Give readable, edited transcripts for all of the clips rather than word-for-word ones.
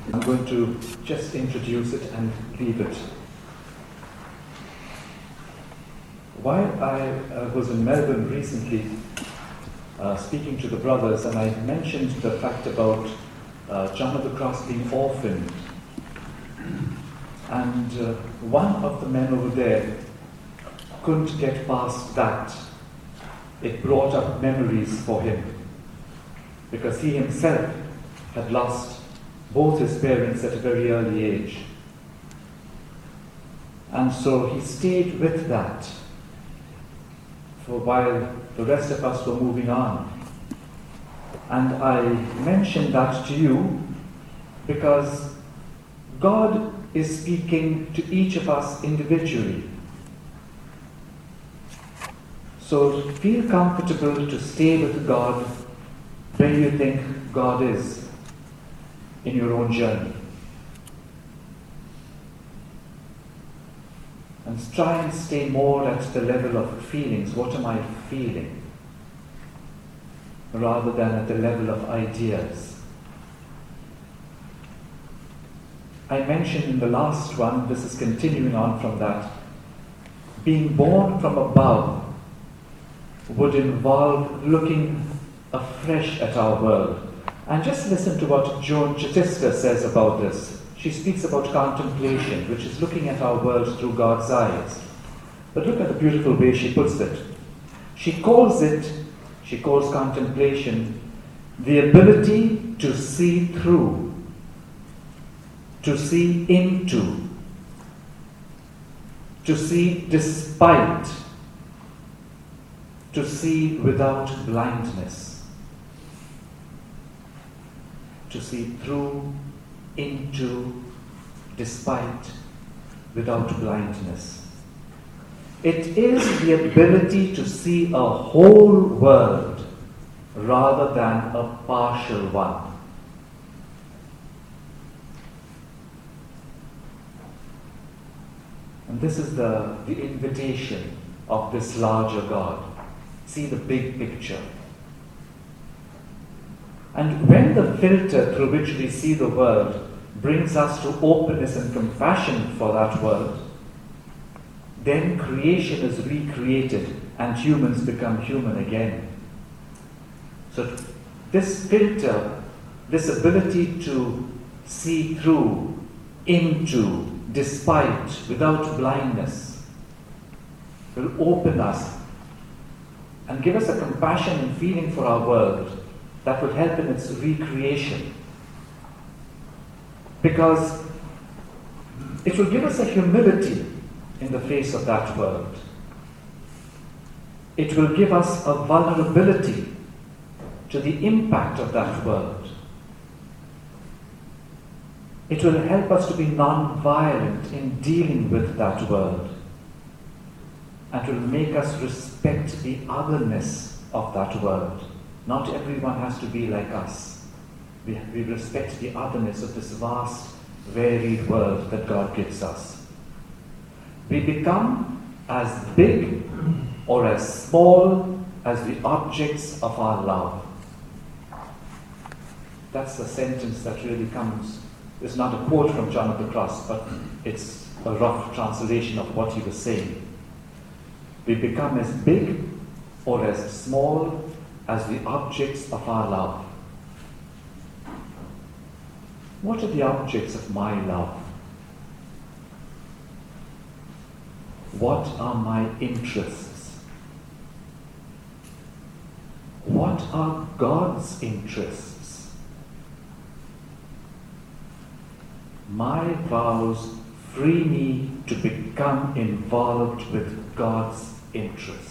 I'm going to just introduce it and leave it. While I was in Melbourne recently, speaking to the brothers, and I mentioned the fact about John of the Cross being orphaned. And one of the men over there couldn't get past that. It brought up memories for him, because he himself had lost both his parents at a very early age. And so he stayed with that for while the rest of us were moving on. And I mention that to you because God is speaking to each of us individually. So feel comfortable to stay with God where you think God is in your own journey. And try and stay more at the level of feelings. What am I feeling? Rather than at the level of ideas. I mentioned in the last one, this is continuing on from that, being born from above would involve looking afresh at our world. And just listen to what Joan Chittister says about this. She speaks about contemplation, which is looking at our world through God's eyes. But look at the beautiful way she puts it. She calls contemplation the ability to see through, to see into, to see despite, to see without blindness. To see through, into, despite, without blindness. It is the ability to see a whole world rather than a partial one. And this is the invitation of this larger God. See the big picture. And when the filter through which we see the world brings us to openness and compassion for that world, then creation is recreated and humans become human again. So this filter, this ability to see through, into, despite, without blindness, will open us and give us a compassion and feeling for our world that would help in its recreation. Because it will give us a humility in the face of that world. It will give us a vulnerability to the impact of that world. It will help us to be non-violent in dealing with that world. And will make us respect the otherness of that world. Not everyone has to be like us. We respect the otherness of this vast, varied world that God gives us. We become as big or as small as the objects of our love. That's the sentence that really comes. It's not a quote from John of the Cross, but it's a rough translation of what he was saying. We become as big or as small as the objects of our love. What are the objects of my love? What are my interests? What are God's interests? My vows free me to become involved with God's interests.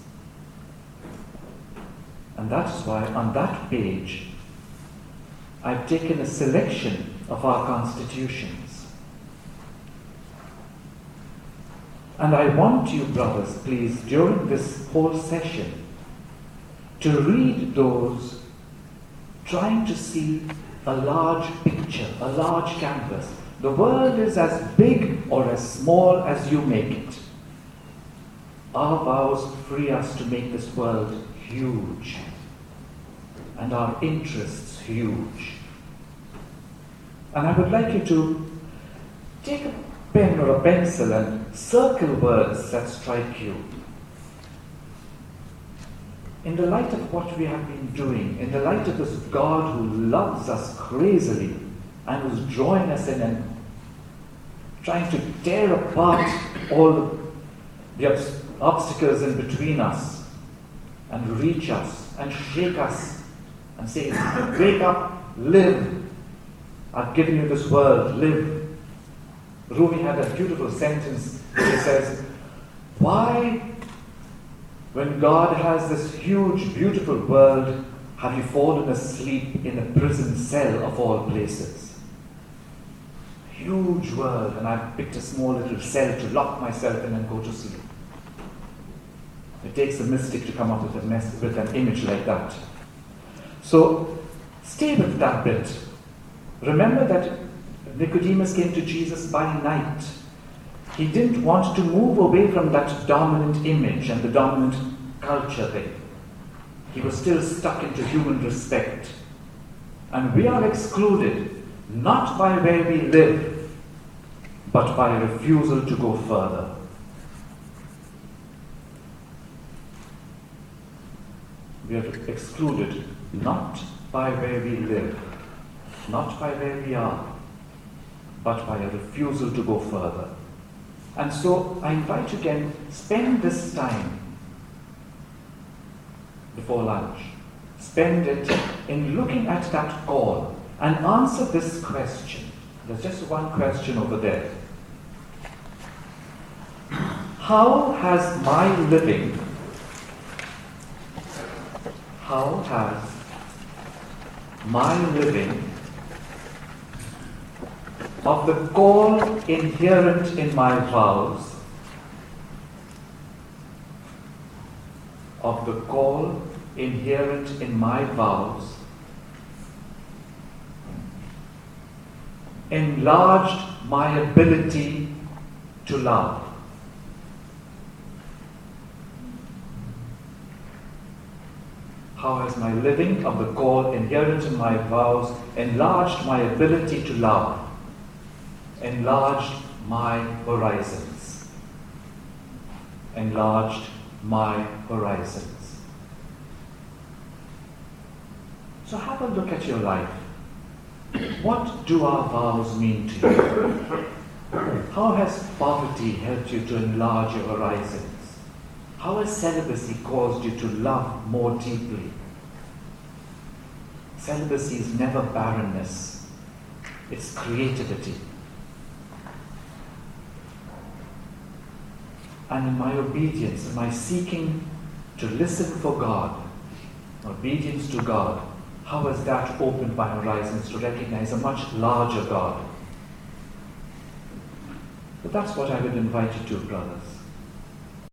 And that is why on that page I've taken a selection of our constitutions. And I want you, brothers, please, during this whole session, to read those, trying to see a large picture, a large canvas. The world is as big or as small as you make it. Our vows free us to make this world huge, and our interests huge. And I would like you to take a pen or a pencil and circle words that strike you. In the light of what we have been doing, in the light of this God who loves us crazily and who's drawing us in and trying to tear apart all the obstacles in between us and reach us and shake us and say, wake up, live. I've given you this world, live. Rumi had a beautiful sentence. He says, why, when God has this huge, beautiful world, have you fallen asleep in a prison cell of all places? Huge world, and I've picked a small little cell to lock myself in and go to sleep. It takes a mystic to come up with an image like that. So, stay with that bit. Remember that Nicodemus came to Jesus by night. He didn't want to move away from that dominant image and the dominant culture thing. He was still stuck into human respect. And we are excluded, not by where we live, but by a refusal to go further. We are excluded not by where we live, not by where we are, but by a refusal to go further. And so I invite you again, spend this time before lunch. Spend it in looking at that call and answer this question. There's just one question over there. How has my living of the call inherent in my vows, enlarged my ability to love? How has my living of the call inherent in my vows enlarged my ability to love? Enlarged my horizons. Enlarged my horizons. So have a look at your life. What do our vows mean to you? How has poverty helped you to enlarge your horizons? How has celibacy caused you to love more deeply? Celibacy is never barrenness. It's creativity. And in my obedience, in my seeking to listen for God, obedience to God, how has that opened my horizons to recognize a much larger God? But that's what I would invite you to, brothers.